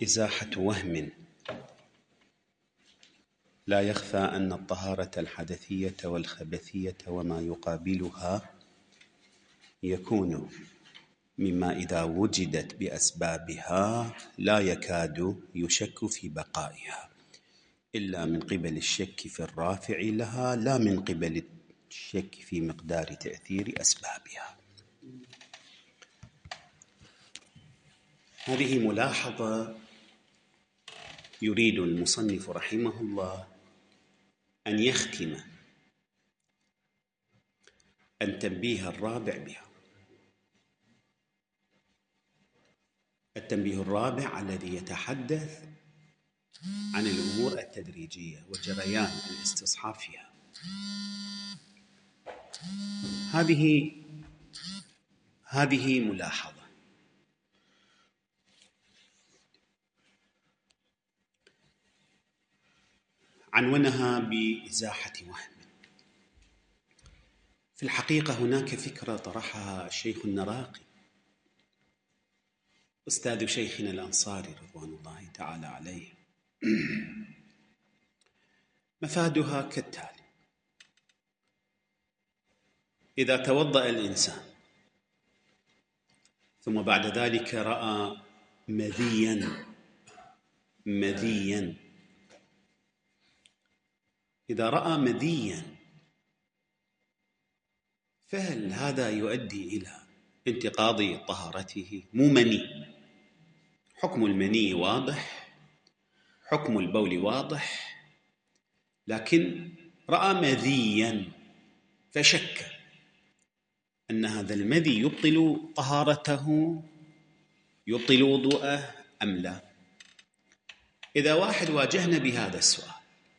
إزاحة وهم. لا يخفى أن الطهارة الحدثية والخبثية وما يقابلها يكون مما إذا وجدت بأسبابها لا يكاد يشك في بقائها إلا من قبل الشك في الرافع لها، لا من قبل الشك في مقدار تأثير أسبابها. هذه ملاحظة يريد المصنف رحمه الله أن يختم التنبيه الرابع بها. التنبيه الرابع الذي يتحدث عن الأمور التدريجية وجريان الاستصحاب فيها. هذه ملاحظة. عنونها بإزاحة وهم. في الحقيقة هناك فكرة طرحها الشيخ النراقي أستاذ شيخنا الأنصاري رضوان الله تعالى عليه. مفادها كالتالي: إذا توضأ الإنسان ثم بعد ذلك رأى مذيا، إذا رأى مذيا فهل هذا يؤدي إلى انتقاض طهارته؟ مو مني، حكم المني واضح، حكم البول واضح، لكن رأى مذيا فشك أن هذا المذي يبطل طهارته، يبطل وضوءه أم لا. إذا واحد واجهنا بهذا السؤال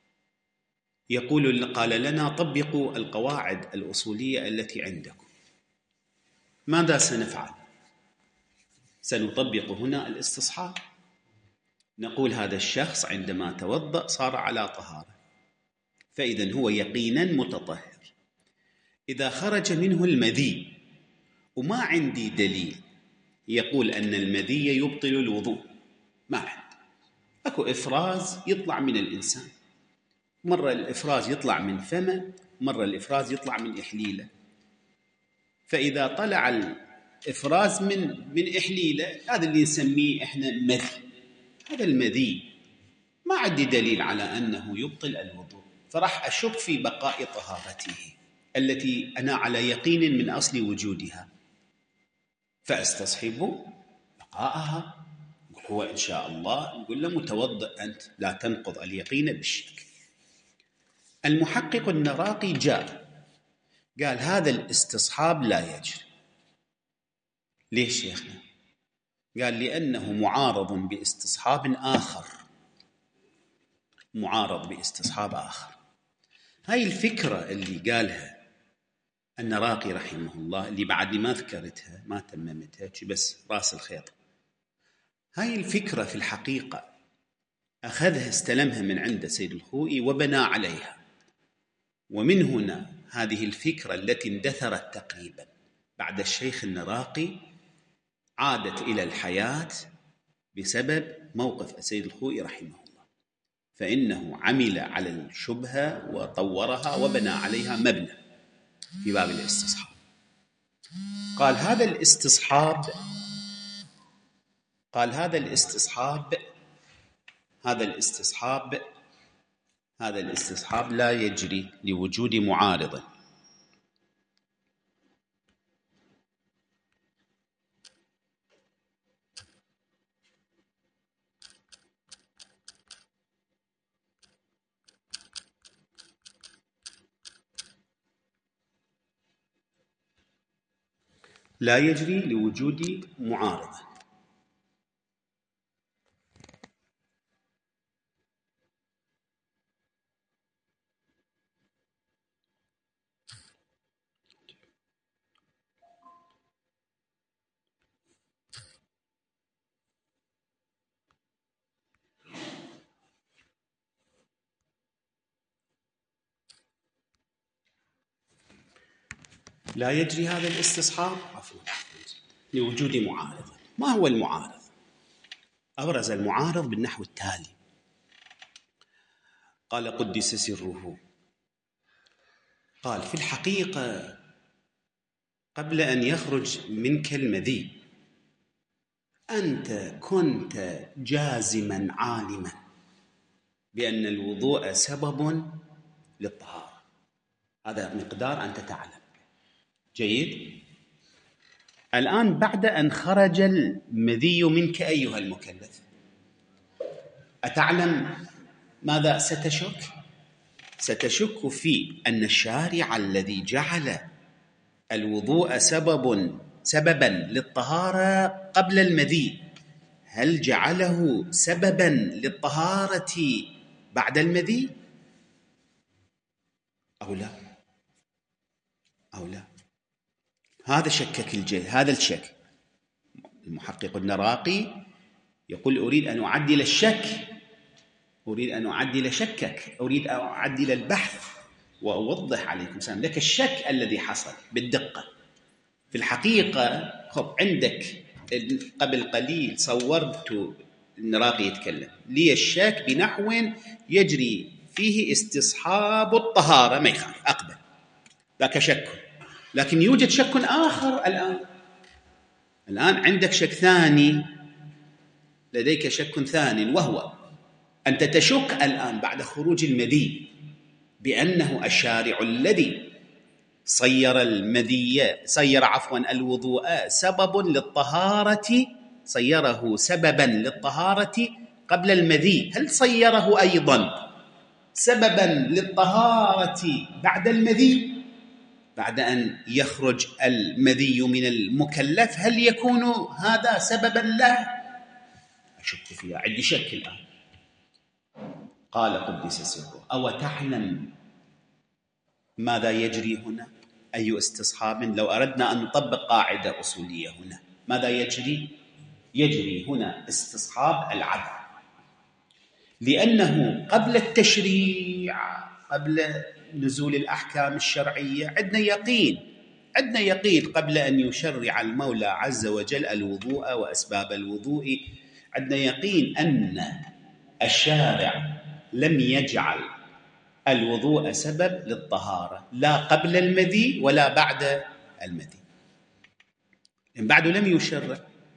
قال لنا طبقوا القواعد الأصولية التي عندكم، ماذا سنفعل؟ سنطبق هنا الاستصحاب، نقول هذا الشخص عندما توضأ صار على طهارة، فإذن هو يقينا متطهر. إذا خرج منه المذي وما عندي دليل يقول أن المذي يبطل الوضوء، ما عندي، أكو إفراز يطلع من الإنسان، مرة الإفراز يطلع من فمه، مرة الإفراز يطلع من إحليله. فإذا طلع الإفراز من إحليله، هذا اللي نسميه إحنا مذي. هذا المذي ما عندي دليل على أنه يبطل الوضوء، فراح أشك في بقاء طهارته التي أنا على يقين من أصل وجودها، فأستصحب بقاءها. نقول هو إن شاء الله نقول له متوضئ أنت، لا تنقض اليقين بالشك. المحقق النراقي جاء قال هذا الاستصحاب لا يجري. ليش شيخنا؟ قال لأنه معارض باستصحاب آخر. هاي الفكرة اللي قالها النراقي رحمه الله، اللي بعد ما ذكرتها ما تممتها بس راس الخيط، هاي الفكرة في الحقيقة أخذها استلمها من عند سيد الخوئي وبنى عليها، ومن هنا هذه الفكرة التي اندثرت تقريبا بعد الشيخ النراقي عادت إلى الحياة بسبب موقف السيد الخوئي رحمه الله، فإنه عمل على الشبهة وطورها وبنى عليها مبنى في باب الاستصحاب. قال هذا الاستصحاب لا يجري لوجود معارض. لا يجري لوجود معارض. لا يجري هذا الاستصحاب لوجود معارض. ما هو المعارض؟ أبرز المعارض بالنحو التالي: قال قدس سره، قال: في الحقيقة قبل أن يخرج منك المذي أنت كنت جازما عالما بأن الوضوء سبب للطهارة. هذا مقدار أنت تعلم. جيد. الآن بعد أن خرج المذي منك أيها المكلف، أتعلم ماذا ستشك؟ ستشك في أن الشارع الذي جعل الوضوء سببا للطهارة قبل المذي، هل جعله سببا للطهارة بعد المذي أو لا؟ أو لا؟ هذا شكك هذا الشك. المحقق النراقي يقول: أريد أن أعدل الشك، أريد أن أعدل شكك، أريد أن أعدل البحث وأوضح عليكم سلام لك الشك الذي حصل بالدقة. في الحقيقة عندك قبل قليل صورت النراقي يتكلم لي الشك بنحو يجري فيه استصحاب الطهارة، ما يخالف، أقبل، ذاك شك. لكن يوجد شك آخر الآن عندك شك ثاني، لديك شك ثاني، وهو أنت تشك الآن بعد خروج المذي بأنه الشارع الذي صير الوضوء سبب للطهارة، صيره سببا للطهارة قبل المذي، هل صيره أيضا سببا للطهارة بعد المذي؟ بعد أن يخرج المذي من المكلف هل يكون هذا سببا له؟ أشك فيها، عندي شك الآن. قال قدس سره: أو تعلم ماذا يجري هنا؟ أي استصحاب؟ لو أردنا أن نطبق قاعدة أصولية هنا، ماذا يجري؟ يجري هنا استصحاب العدل، لأنه قبل التشريع، قبل نزول الأحكام الشرعية، عندنا يقين قبل أن يشرع المولى عز وجل الوضوء وأسباب الوضوء، عندنا يقين أن الشارع لم يجعل الوضوء سبب للطهارة، لا قبل المذي ولا بعد المذي، لأن بعده لم يشرع.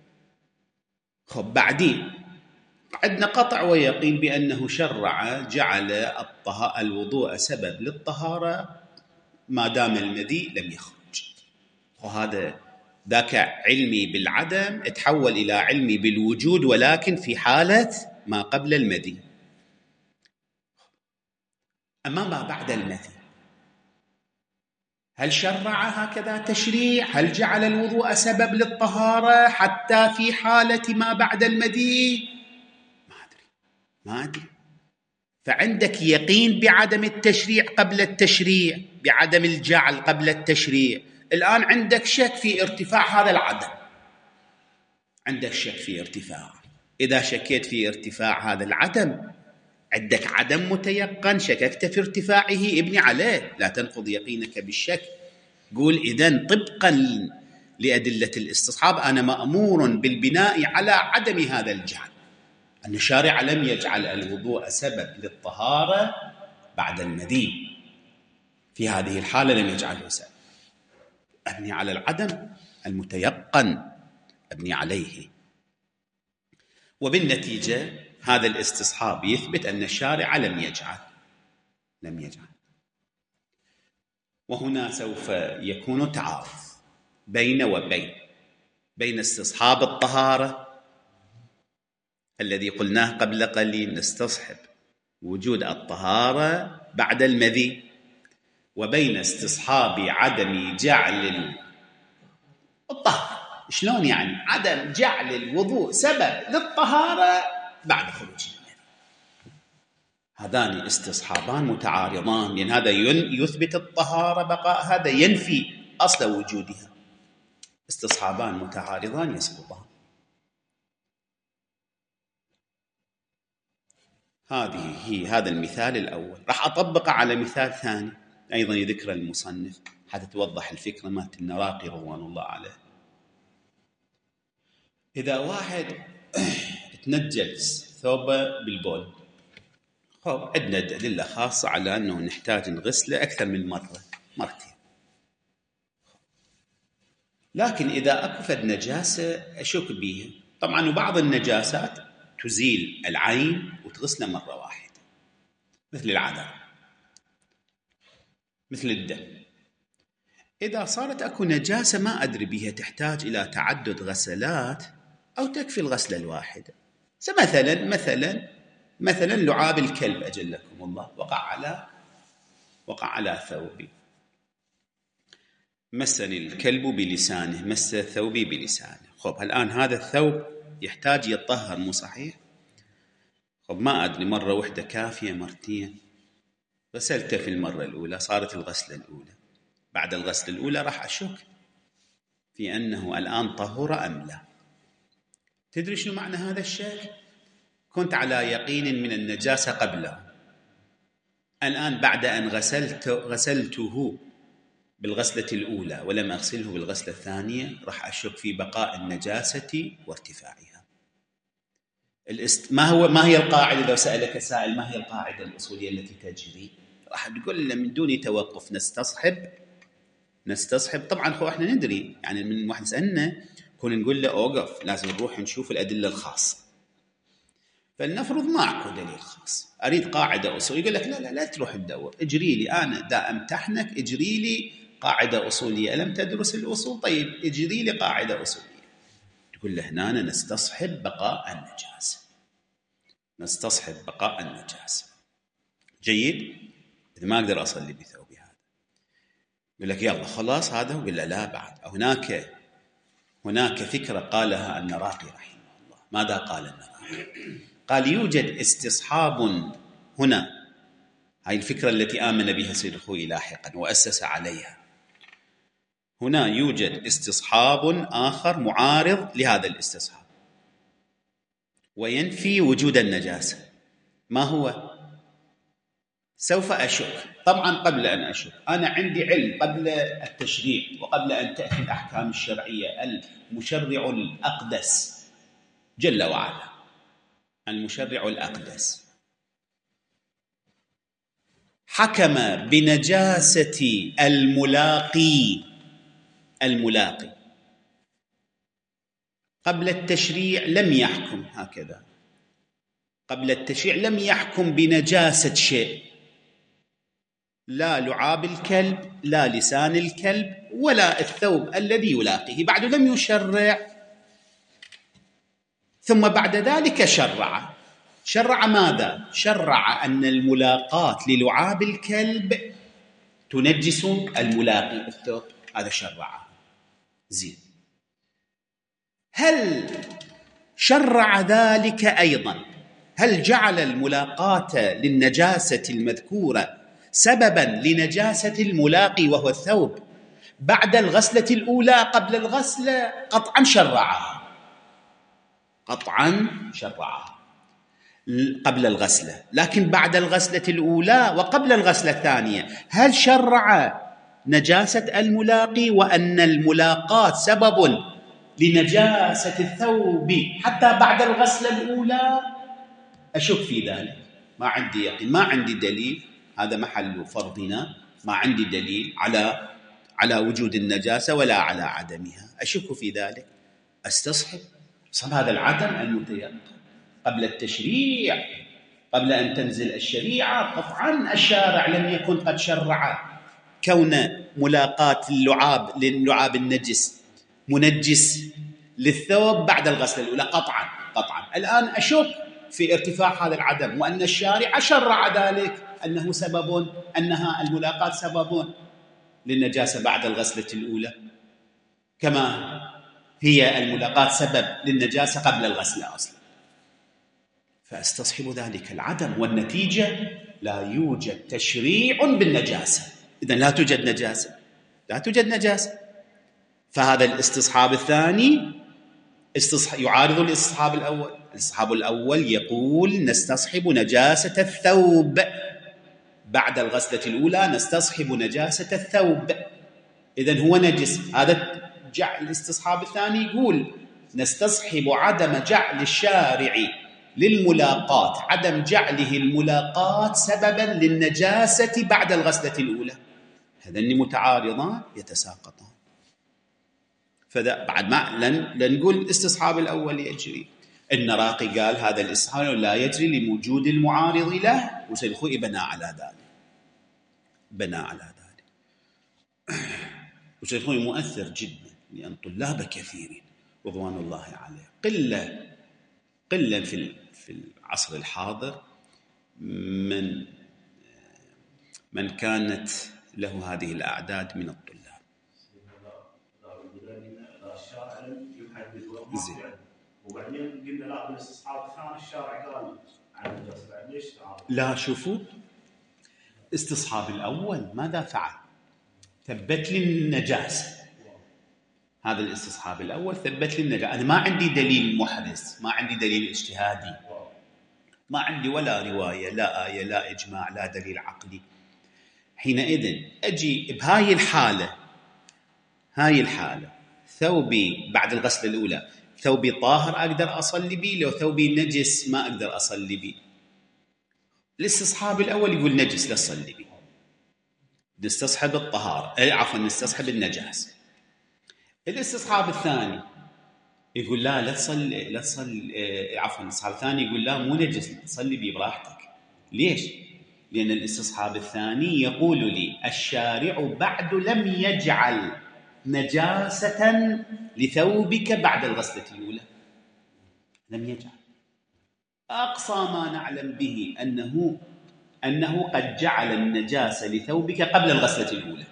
بعدين عندنا قطع ويقين بأنه شرع، جعل الوضوء سبب للطهارة ما دام المذي لم يخرج. وهذا ذاك علمي بالعدم تحول إلى علمي بالوجود، ولكن في حالة ما قبل المذي. أما ما بعد المذي، هل شرع هكذا تشريع؟ هل جعل الوضوء سبب للطهارة حتى في حالة ما بعد المذي؟ ما أدري. فعندك يقين بعدم التشريع قبل التشريع، بعدم الجعل قبل التشريع. الآن عندك شك في ارتفاع هذا العدم، عندك شك في ارتفاع. إذا شكيت في ارتفاع هذا العدم، عندك عدم متيقن، شككت في ارتفاعه، ابني عليه، لا تنقض يقينك بالشك. قول إذن طبقا لأدلة الاستصحاب أنا مأمور بالبناء على عدم هذا الجعل، أن الشارع لم يجعل الوضوء سبب للطهارة بعد المذي، في هذه الحالة لم يجعله سبب. أبني على العدم المتيقن، أبني عليه. وبالنتيجة هذا الاستصحاب يثبت أن الشارع لم يجعل. وهنا سوف يكون تعارض بين استصحاب الطهارة الذي قلناه قبل قليل، نستصحب وجود الطهارة بعد المذي، وبين استصحاب عدم جعل الطهارة. شلون يعني عدم جعل الوضوء سبب للطهارة بعد خروج المذي؟ هذان استصحابان متعارضان، لأن هذا يثبت الطهارة بقاء، هذا ينفي أصل وجودها. استصحابان متعارضان يسقطان. هذا المثال الأول. راح أطبقه على مثال ثاني أيضا يذكر المصنف حتى توضح الفكرة مالت النراقي رضوان الله عليه. إذا واحد تنجس ثوبه بالبول. عندنا أدلة خاصة على أنه نحتاج نغسله أكثر من مرتين. لكن إذا أكو فد نجاسة أشك بيها، طبعا وبعض النجاسات تزيل العين وتغسله مرة واحدة، مثل العذر، مثل الدم. إذا صارت أكو نجاسة ما أدري بيها تحتاج إلى تعدد غسلات أو تكفي الغسلة الواحدة. مثلا لعاب الكلب أجلكم الله وقع على ثوبي، مسني الكلب بلسانه، مس ثوبي بلسانه. الآن هذا الثوب يحتاج يطهر، مو صحيح؟ ما أدري مرة واحدة كافية، مرتين؟ غسلته في المرة الأولى، صارت الغسلة الأولى. بعد الغسلة الأولى راح أشك في أنه الآن طهر أم لا. تدري شنو معنى هذا الشك؟ كنت على يقين من النجاسة قبله، الآن بعد أن غسلته بالغسلة الأولى ولم أغسله بالغسلة الثانية، راح أشك في بقاء النجاسة وارتفاعها. ما هي القاعدة؟ لو سألك سائل ما هي القاعدة الأصولية التي تجري، راح تقول له من دون توقف نستصحب. طبعا احنا ندري، يعني من واحد سألنا كون نقول له أوقف، لازم نروح نشوف الأدلة الخاصة. فلنفرض معكو دليل خاص، أريد قاعدة أصولية، يقول لك لا تروح تدور، اجري لي أنا دا أمتحنك، اجري لي قاعدة أصولية. ألم تدرس الأصول؟ طيب اجري لي قاعدة أصولية. تقول له هنا نستصحب بقاء النجاسة. جيد؟ إذا ما أقدر أصلي بثوبي هذا، يقول لك يلا خلاص هذا. وقال له لا، بعد هناك فكرة قالها النراقي رحمه الله. ماذا قال النراقي؟ قال يوجد استصحاب هنا، هاي الفكرة التي آمن بها سيد الخوئي لاحقا وأسس عليها. هنا يوجد استصحاب آخر معارض لهذا الاستصحاب وينفي وجود النجاسة. ما هو؟ سوف أشك. طبعا قبل أن أشك أنا عندي علم قبل التشريع وقبل أن تأتي الأحكام الشرعية. المشرع الأقدس جل وعلا، المشرع الأقدس حكم بنجاسة الملاقي قبل التشريع. لم يحكم هكذا قبل التشريع، لم يحكم بنجاسة شيء، لا لعاب الكلب، لا لسان الكلب، ولا الثوب الذي يلاقيه. بعد لم يشرع، ثم بعد ذلك شرع ماذا؟ شرع أن الملاقاة للعاب الكلب تنجس الملاقي الثوب، هذا شرعه. زين، هل شرع ذلك أيضا؟ هل جعل الملاقاة للنجاسة المذكورة سببا لنجاسة الملاقي وهو الثوب بعد الغسلة الأولى قبل الغسلة؟ قطعا شرعها قبل الغسلة. لكن بعد الغسلة الأولى وقبل الغسلة الثانية هل شرع نجاسة الملاقي وأن الملاقاة سبب لنجاسة الثوب حتى بعد الغسلة الأولى؟ أشك في ذلك، ما عندي يقين، ما عندي دليل. هذا محل فرضنا، ما عندي دليل على وجود النجاسة ولا على عدمها. أشك في ذلك، أستصحب. صار هذا العدم المتيقن قبل التشريع، قبل أن تنزل الشريعة. قطعا الشارع لم يكن قد شرع كون ملاقاة للعاب النجس منجس للثوب بعد الغسلة الأولى. قطعا. الآن أشك في ارتفاع هذا العدم، وأن الشارع شرع ذلك، أنها الملاقاة سبب للنجاسة بعد الغسلة الأولى، كما هي الملاقاة سبب للنجاسة قبل الغسلة أصلا. فأستصحب ذلك العدم، والنتيجة لا يوجد تشريع بالنجاسة. إذن لا توجد نجاسة. فهذا الاستصحاب الثاني يعارض الاستصحاب الأول. الاستصحاب الأول يقول نستصحب نجاسة الثوب بعد الغسلة الأولى، نستصحب نجاسة الثوب، إذن هو نجس. هذا الاستصحاب الثاني يقول نستصحب عدم جعل الشارع للملاقات، عدم جعله الملاقات سببا للنجاسة بعد الغسلة الأولى. هذين متعارضان يتساقطان. فذا بعد ما لن نقول الاستصحاب الأول يجري. النراقي قال هذا الاستصحاب لا يجري لوجود المعارض له، وسيد الخوئي بنى على ذلك. وسيد الخوئي مؤثر جدا، لأن طلاب كثيرين رضوان الله عليه قلة في العصر الحاضر من كانت له هذه الأعداد من الطلاب. زين. وبعدين قلنا لا بالاستصحاب الثاني الشارع قال عن النجاسة، ليش لا شوفوا، استصحاب الأول ماذا فعل؟ ثبت لي النجاسة. هذا الاستصحاب الأول ثبت لي النجاسة. أنا ما عندي دليل محرز، ما عندي دليل اجتهادي، ما عندي ولا رواية، لا آية، لا إجماع، لا دليل عقلي. حينئذ أجي بهاي الحالة ثوبي بعد الغسلة الأولى، ثوبي طاهر أقدر أصلي بي، لو ثوبي نجس ما أقدر أصلي بي. الاستصحاب الأول يقول نجس لا أصلي بي، نستصحب الطهارة، نستصحب النجاسة. الاستصحاب الثاني يقول لا تصلي، الاستصحاب الثاني يقول لا مو نجس تصلي بي براحتك. ليش؟ لأن الاستصحاب الثاني يقول لي الشارع بعد لم يجعل نجاسة لثوبك بعد الغسلة الأولى، لم يجعل. أقصى ما نعلم به أنه قد جعل النجاسة لثوبك قبل الغسلة الأولى،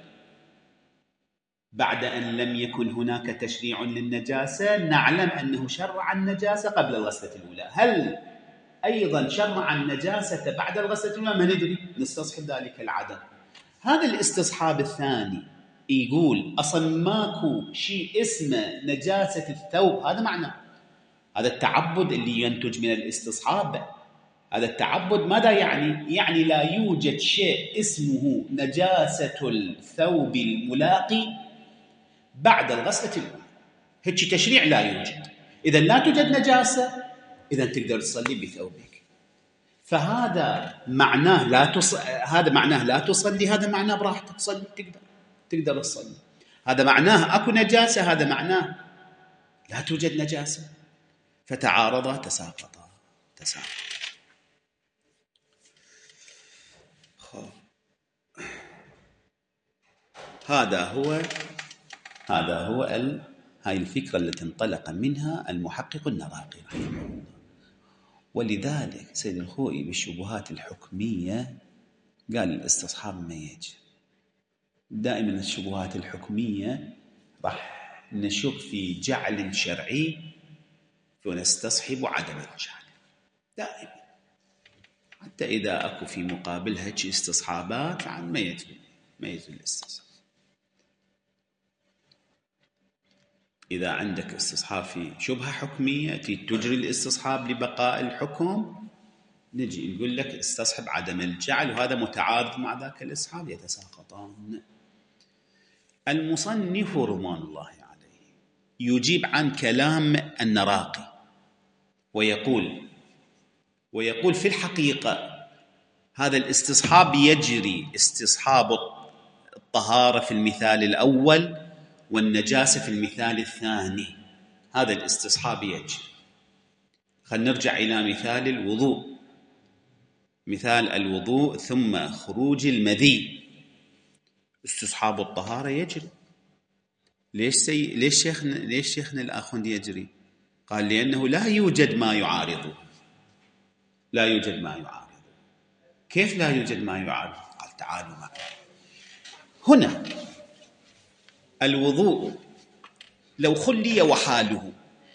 بعد أن لم يكن هناك تشريع للنجاسة. نعلم أنه شرع النجاسة قبل الغسلة الأولى. هل أيضا شرع النجاسة بعد الغسلة الأولى؟ ما ندري، نستصحب ذلك العدم. هذا الاستصحاب الثاني يقول أصلا ماكو شيء اسمه نجاسة الثوب. هذا معناه هذا التعبد اللي ينتج من الاستصحاب. هذا التعبد ماذا يعني؟ يعني لا يوجد شيء اسمه نجاسة الثوب الملاقي بعد الغسلة الأولى. هيك تشريع لا يوجد. إذا لا توجد نجاسة، إذا تقدر تصلي بثوبك. فهذا معناه هذا معناه لا تصلي، هذا معناه براحتك تصلي، تقدر تصلي. هذا معناه أكو نجاسة، هذا معناه لا توجد نجاسة. فتعارضا تساقطا. هذا هو هاي الفكرة التي انطلق منها المحقق النراقي رحمه الله. ولذلك سيد الخوئي بالشبهات الحكمية قال الاستصحاب ما يجي. دائما الشبهات الحكمية راح نشك في جعل شرعي ونستصحب عدم الجعل دائما، حتى إذا أكو في مقابلها استصحابات عن ما يجوز الاستصحاب. إذا عندك استصحاب في شبهة حكمية تجري الاستصحاب لبقاء الحكم، نجي نقول لك استصحب عدم الجعل، وهذا متعارض مع ذاك الاستصحاب، يتساقطان. المصنف رضوان الله عليه يجيب عن كلام النراقي ويقول في الحقيقة هذا الاستصحاب يجري استصحاب الطهارة في المثال الأول والنجاسة في المثال الثاني. هذا الاستصحاب يجري. خلينا نرجع إلى مثال الوضوء. مثال الوضوء ثم خروج المذي، استصحاب الطهارة يجري. ليش شيخنا الآخوندي يجري؟ قال لأنه لا يوجد ما يعارضه. كيف لا يوجد ما يعارض؟ قال تعالوا معي. هنا الوضوء لو خلي وحاله،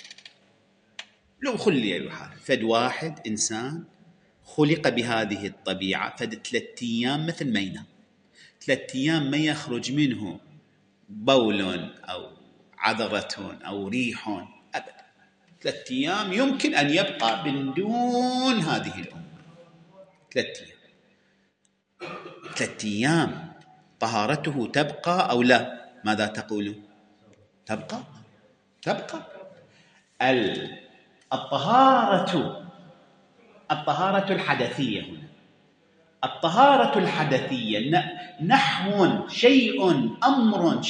فد واحد إنسان خلق بهذه الطبيعة، فد 3 أيام مثل ما ينام 3 أيام ما يخرج منه بول أو عذرة أو ريح أبدا. 3 أيام يمكن أن يبقى من دون هذه الأمور. 3 أيام طهارته تبقى أو لا؟ ماذا تقولون؟ تبقى. الطهارة الحدثية هنا، الطهارة الحدثية نحو شيء أمر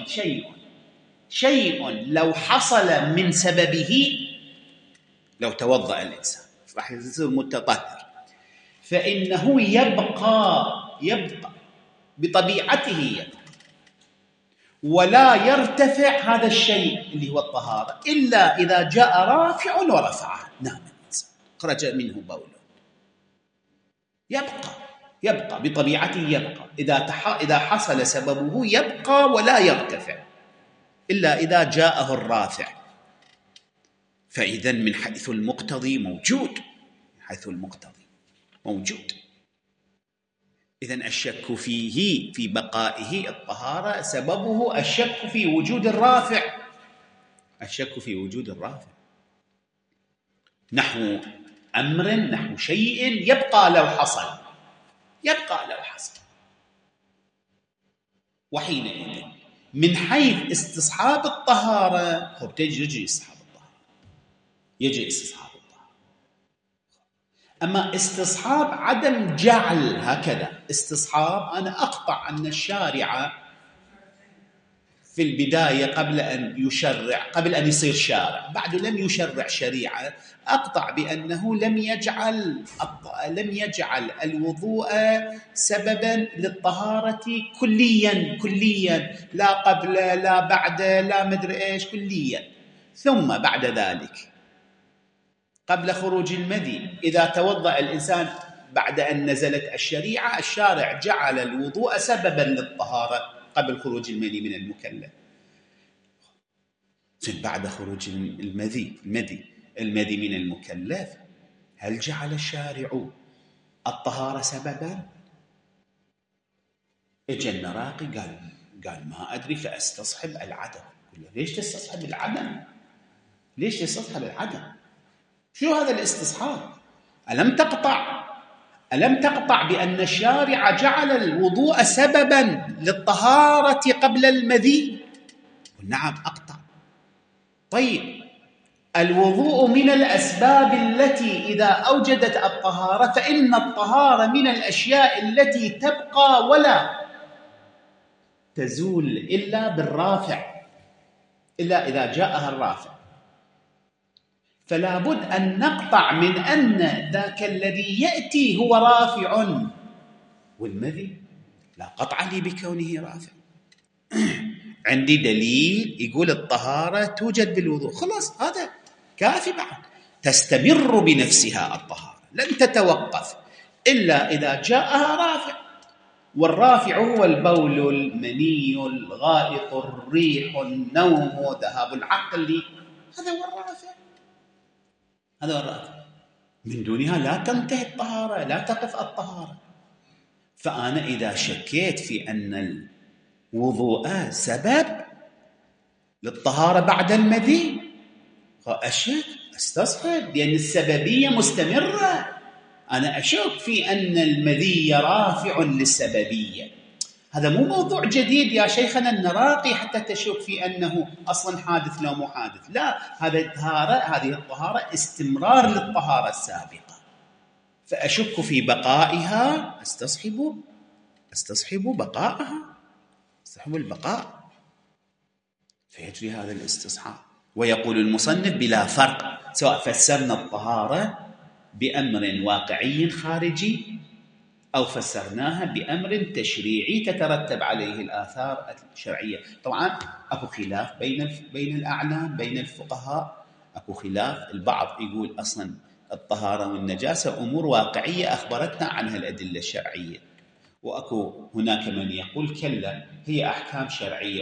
شيء لو حصل من سببه، لو توضأ الإنسان راح يصير متطهر، فإنه يبقى بطبيعته يبقى، ولا يرتفع هذا الشيء اللي هو الطهارة إلا إذا جاء رافع ورفعه. نام الإنسان خرج منه بوله، يبقى بطبيعته يبقى، إذا حصل سببه يبقى ولا يرتفع إلا إذا جاءه الرافع. فإذا من حيث المقتضي موجود، إذن الشك فيه في بقائه الطهارة سببه الشك في وجود الرافع، نحو أمر، نحو شيء يبقى لو حصل، وحينئذ من حيث استصحاب الطهارة يجي استصحاب الطهارة. أما استصحاب عدم جعل، هكذا استصحاب أنا أقطع أن الشارع في البداية قبل أن يصير شارع، بعد لم يشرع شريعة، أقطع بأنه لم يجعل الوضوء سببا للطهارة كليا، لا قبل لا بعد لا مدري إيش، كليا. ثم بعد ذلك قبل خروج المذي إذا توضأ الإنسان بعد أن نزلت الشريعة، الشارع جعل الوضوء سببا للطهارة قبل خروج المذي من المكلف. بعد خروج المذي من المكلف، هل جعل الشارع الطهارة سببا؟ اجى النراقي قال ما أدري، فأستصحب العدم. ليش تستصحب العدم؟ شو هذا الاستصحاب؟ ألم تقطع بأن الشارع جعل الوضوء سببا للطهارة قبل المذي؟ نعم أقطع. طيب الوضوء من الأسباب التي إذا أوجدت الطهارة، فإن الطهارة من الأشياء التي تبقى ولا تزول إلا بالرافع، إلا إذا جاءها الرافع. فلا بد أن نقطع من أن ذاك الذي يأتي هو رافع، والمذي لا قطع لي بكونه رافع. عندي دليل يقول الطهارة توجد بالوضوء، خلاص هذا كافي، بعد تستمر بنفسها الطهارة، لن تتوقف إلا إذا جاءها رافع، والرافع هو البول، المني، الغائط، الريح، النوم، ذهاب العقل، هذا هو الرافع. من دونها لا تنتهي الطهارة، لا تقف الطهارة. فأنا إذا شكيت في أن الوضوء سبب للطهارة بعد المذي، استصحب، لأن السببية مستمرة. أنا أشك في أن المذي رافع للسببية. هذا مو موضوع جديد يا شيخنا النراقي حتى تشك في أنه أصلا حادث لو مو حادث، لا، هذه الطهارة استمرار للطهارة السابقة، فأشك في بقائها، استصحب بقائها، استصحب البقاء، فيجري هذا الاستصحاب. ويقول المصنف بلا فرق سواء فسرنا الطهارة بأمر واقعي خارجي أو فسرناها بأمر تشريعي تترتب عليه الآثار الشرعية. طبعا أكو خلاف بين الأعلام، بين الفقهاء أكو خلاف. البعض يقول أصلا الطهارة والنجاسة أمور واقعية أخبرتنا عنها الأدلة الشرعية، وأكو هناك من يقول كلا، هي أحكام شرعية،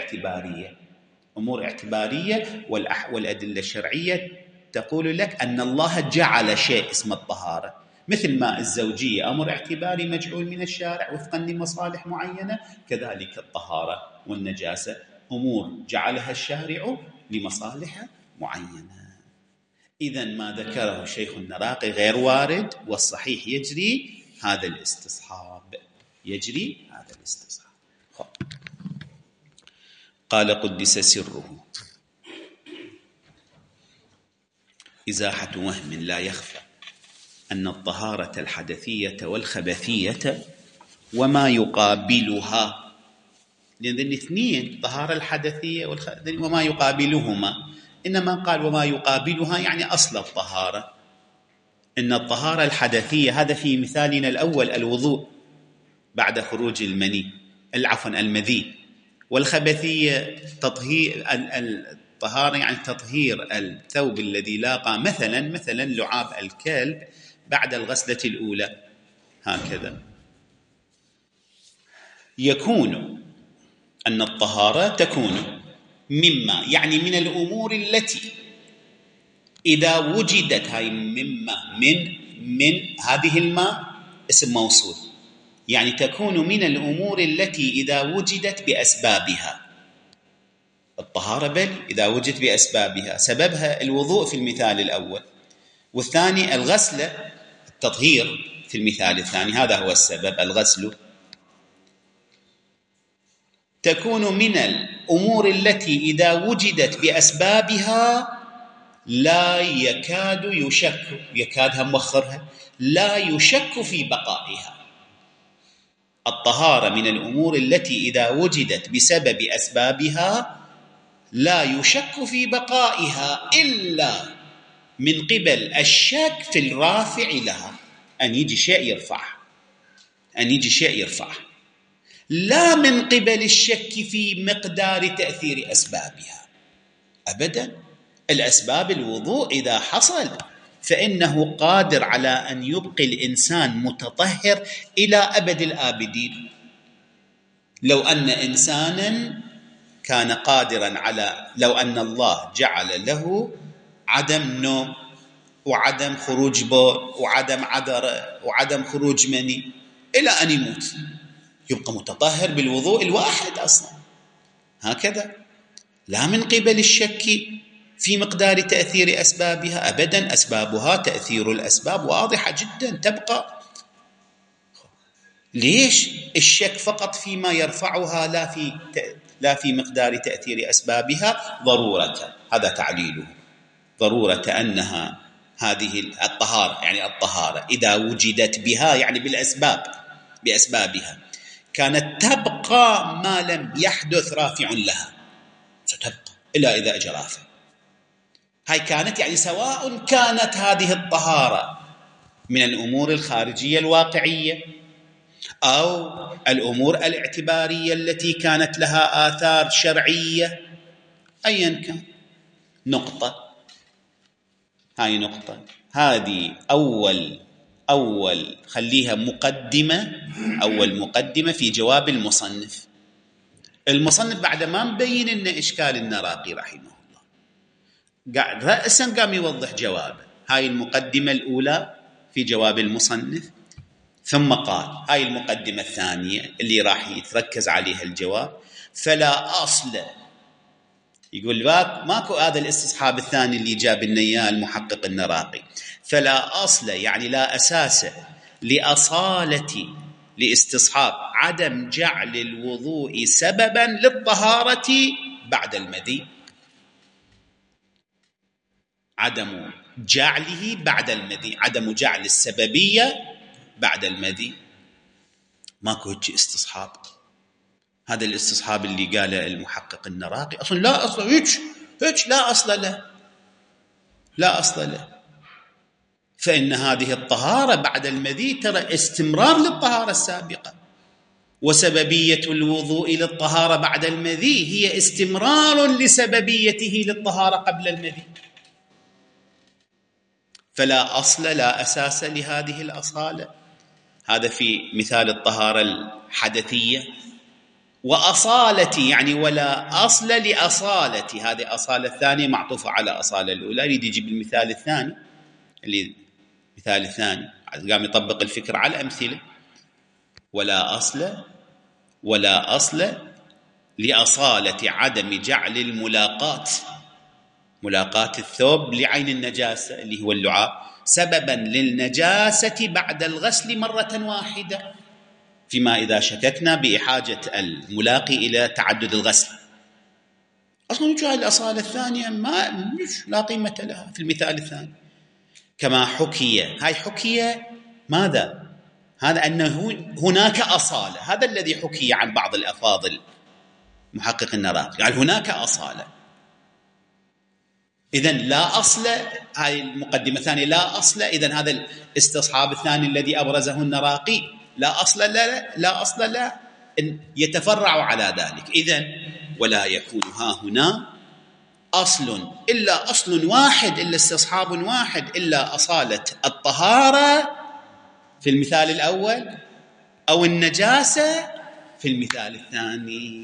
أمور اعتبارية، والأدلة الشرعية تقول لك أن الله جعل شيء اسمه الطهارة، مثل ما الزوجية أمر اعتباري مجعول من الشارع وفقا لمصالح معينة، كذلك الطهارة والنجاسة أمور جعلها الشارع لمصالح معينة. إذن ما ذكره الشيخ النراقي غير وارد، والصحيح يجري هذا الاستصحاب. قال قدس سره: إزاحة وهم لا يخفى أن الطهارة الحدثية والخبثية وما يقابلها، لأن الاثنين طهارة الحدثية وما يقابلهما، إنما قال وما يقابلها يعني أصل الطهارة. إن الطهارة الحدثية هذا في مثالنا الأول الوضوء بعد خروج المذي، والخبثية تطهير الطهارة يعني تطهير الثوب الذي لاقى مثلا لعاب الكلب بعد الغسلة الأولى. هكذا يكون أن الطهارة تكون مما يعني من الأمور التي إذا وجدت، هاي مما من هذه الماء اسم موصول، يعني تكون من الأمور التي إذا وجدت بأسبابها. الطهارة بل إذا وجدت بأسبابها، سببها الوضوء في المثال الأول، والثاني الغسل التطهير في المثال الثاني، هذا هو السبب الغسل. تكون من الأمور التي إذا وجدت بأسبابها لا يكاد يشك، يكادها مؤخرها، لا يشك في بقائها. الطهارة من الأمور التي إذا وجدت بسبب أسبابها لا يشك في بقائها إلا من قبل الشك في الرافع لها، أن يجي شيء يرفعه، لا من قبل الشك في مقدار تأثير أسبابها أبدا. الأسباب الوضوء إذا حصل فإنه قادر على أن يبقي الإنسان متطهر إلى أبد الآبدين. لو أن إنسانا كان قادرا لو أن الله جعل له عدم نوم وعدم خروج بول وعدم عذرة وعدم خروج مني إلى أن يموت، يبقى متطهر بالوضوء الواحد أصلا. هكذا لا من قبل الشك في مقدار تأثير أسبابها أبدا. أسبابها تأثير الأسباب واضحة جدا تبقى. ليش الشك فقط فيما يرفعها لا في مقدار تأثير أسبابها؟ ضرورة، هذا تعليله، ضرورة أنها هذه الطهارة، يعني الطهارة إذا وجدت بها يعني بأسبابها كانت تبقى ما لم يحدث رافع لها، ستبقى إلا إذا أجى رافع. هاي كانت يعني سواء كانت هذه الطهارة من الأمور الخارجية الواقعية أو الأمور الاعتبارية التي كانت لها آثار شرعية، أيا كان. هاي نقطة، هذه أول خليها أول مقدمة في جواب المصنف. بعد ما مبين إن إشكال النراقي رحمه الله قاعد رأسا قام يوضح جوابه. هاي المقدمة الأولى في جواب المصنف، ثم قال هاي المقدمة الثانية اللي راح يتركز عليها الجواب. فلا أصل، يقول ماكو هذا الاستصحاب الثاني اللي جاب لنا اياه المحقق النراقي. فلا أصل يعني لا أساس لاستصحاب عدم جعل الوضوء سببا للطهارة بعد المذي، عدم جعله بعد المذي، عدم جعل السببية بعد المذي. ماكو هيك استصحاب. هذا الاستصحاب اللي قاله المحقق النراقي أصلا لا أصل هيك لا أصل له. فإن هذه الطهارة بعد المذي ترى استمرار للطهارة السابقة، وسببية الوضوء للطهارة بعد المذي هي استمرار لسببيته للطهارة قبل المذي. فلا أصل لا أساس لهذه الأصالة. هذا في مثال الطهارة الحدثية. وأصالتي يعني ولا أصل لأصالتي، هذه أصالة الثانية معطوفة على أصالة الأولى. يريد يجيب المثال الثاني المثال الثاني قام يطبق الفكرة على الأمثلة. ولا أصل لأصالة عدم جعل ملاقات الثوب لعين النجاسة اللي هو اللعاب سببا للنجاسة بعد الغسل مرة واحدة، فيما إذا شككنا بحاجة الملاقي إلى تعدد الغسل، أصلا وجوه الأصالة الثانية مش لا قيمة لها في المثال الثاني. كما حكي، هاي حكي ماذا؟ هذا أنه هناك أصالة، هذا الذي حكي عن بعض الأفاضل محقق النراقي، قال هناك أصالة. إذن لا أصل، هاي المقدمة الثانية لا أصل، إذن هذا الاستصحاب الثاني الذي أبرزه النراقي لا أصل لا أصل لا يتفرع على ذلك. إذن ولا يكون ها هنا أصل إلا أصل واحد، إلا استصحاب واحد، إلا أصالة الطهارة في المثال الأول أو النجاسة في المثال الثاني.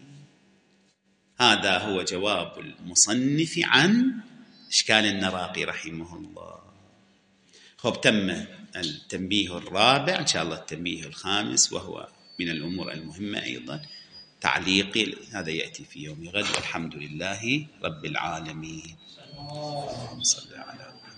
هذا هو جواب المصنف عن إشكال النراقي رحمه الله. خب، تم التنبيه الرابع، إن شاء الله التنبيه الخامس وهو من الأمور المهمة أيضا تعليقي، هذا يأتي في يوم غد، والحمد لله رب العالمين.